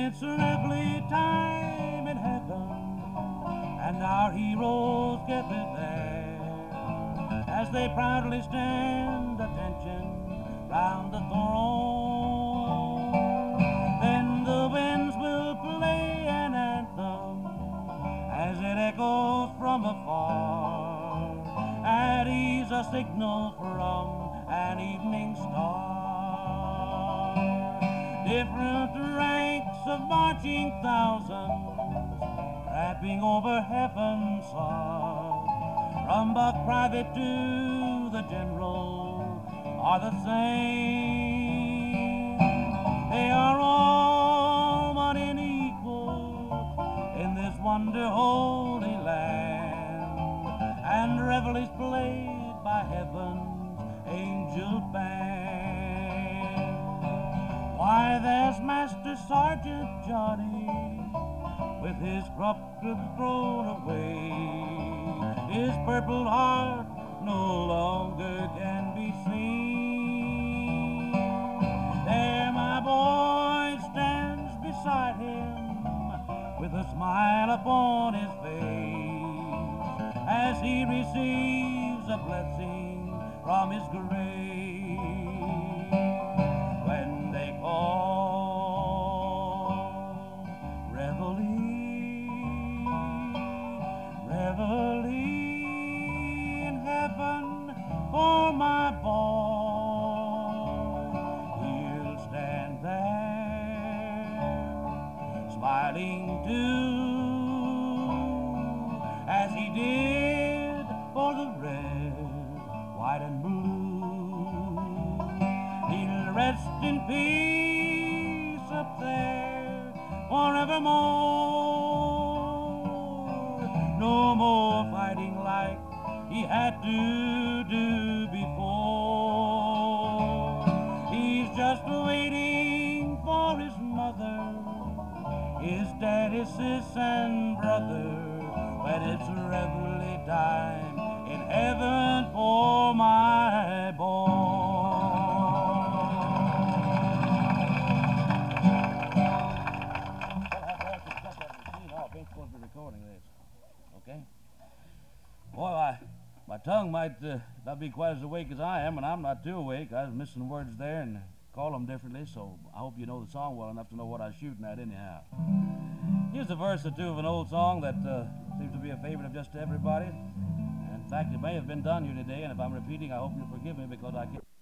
It's reveille time in heaven, and our heroes gathered there as they proudly stand attention round the throne. Then the winds will play an anthem as it echoes from afar, at ease a signal from an evening star. Different ranks of marching thousands tramping over heaven's sod, from buck private to the general are the same. They are all one and equal in this wonder holy land, and revel is played by heaven's angel band. Why, there's Master Sergeant Johnny with his crupper thrown away. His purple heart no longer can be seen. There my boy stands beside him with a smile upon his face as he receives a blessing from his grave. When they call reveille, reveille in heaven for my boy, he'll stand there smiling too, as he did for the red, white and blue. He'll rest in peace up there forevermore. No more fighting like he had to do before. He's just waiting for his mother, his daddy, sis, and brother, when it's reveille time in heaven for my boy. Ben's supposed to be recording this, okay? Boy, my tongue might not be quite as awake as I am, and I'm not too awake. I was missing words there and call them differently, so I hope you know the song well enough to know what I was shooting at anyhow. Here's a verse or two of an old song that seems to be a favorite of just everybody. In fact, it may have been done here today, and if I'm repeating, I hope you'll forgive me because I can't